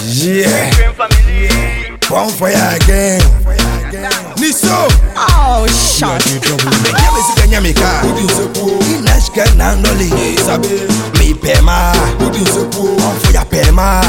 Yeah. One for you again. Niso. Oh, shut up. Nyamika. Inashka nandoli. Me pema. One for ya pema.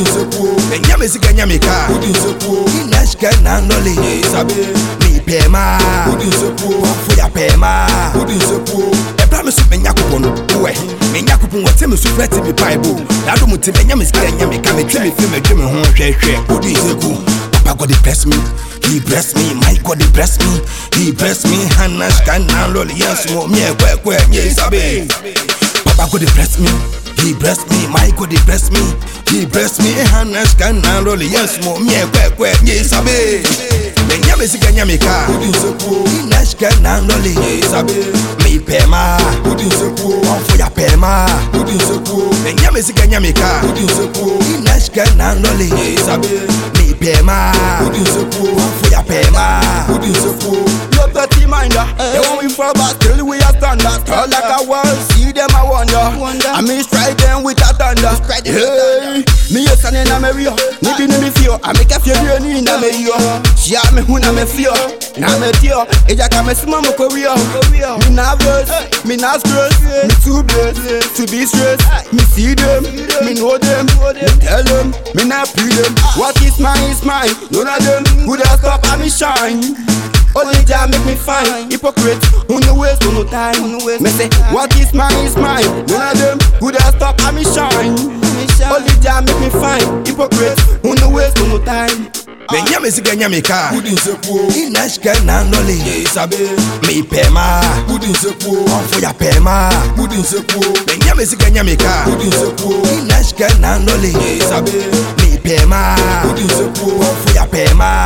Nyamika. Inashka nandoli. Me pema. One for ya pema. Promise me nyakupon we me nyakupon what me sufreti me bible na do muti me nyame sika nyame ka me tweme fi me dweme ho hwehwe odi zeku papa god bless me, he bless me, my god bless me, he bless me, hanash kan na loli yanso me kwekwe nye sabe papa god bless me, he bless me, my god bless me, he bless me, hanash kan na loli yanso me kwekwe nye sabe me nyame sika nyame ka hanash kan na loli sabe me pema one for ya pema me nyame sika nyame ka hanash kan na loli sabe me pema one for ya pema no dirty minder they want we fall back till we are standard tall like a wall see them I wonder I mean strike them with a thunder hey me a son in America me fear I make a fear in America she a me who na me fear na me tear eja ka me small mo career me nervous me not stress me too blessed to be stressed me see them me know them me tell them me not pre them what is mine none of them would have stop and me shine only Jah make me fine hypocrite who no waste no time me say what is mine none of them would have stop and me shine only Jah make me fine hypocrite who no waste no time me nyame sika nyame ka inashka na noli sabe me pema one for ya pema me nyame sika nyame ka inashka na noli sabe me pema one for ya pema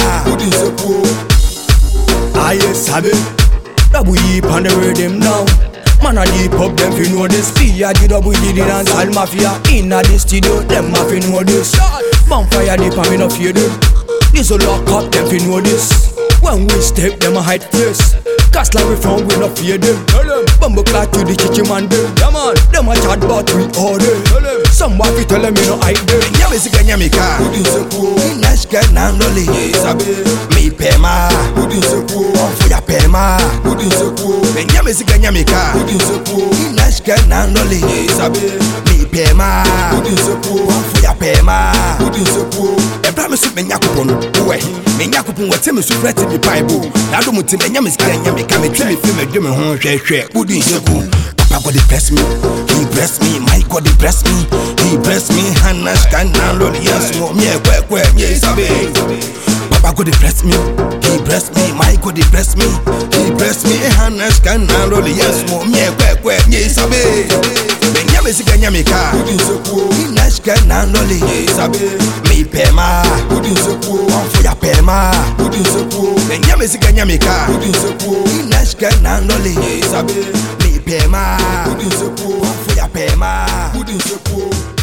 I sabe double yip on the rhythm now. Man a deep up them fi know this. Fear the double did it and Sal Mafia inna the studio them a fi know this. Bonfire deep and me no fear them. This a lock up them fi know this. When we step them a hide place. Cast like we found we no fear them. Bumble clock to the chichi man them. Them a chat but we order. Somebody tell them me no hide them. Nyame sika nyame ka inashka na noli sabe me pema one for ya pema me nyame sika nyame ka inashka na noli sabe me pema one for ya pema promise me nyakupon we me nyakupon what me sufreti me bible na do muti me nyame sika nyame ka me tweme fi me dweme ho hwehwe odi zeku papa god bless me, he bless me, my god bless me, he bless me, hanash kan na loli yanso me kwekwe nye sabe papa god bless me, he bless me, my god bless me, he bless me, hanash kan na loli yanso me kwekwe nye sabe me nyame sika nyame ka hanash kan na loli sabe me pema one for ya pema me nyame sika nyame ka hanash kan na loli sabe me pema one for ya pema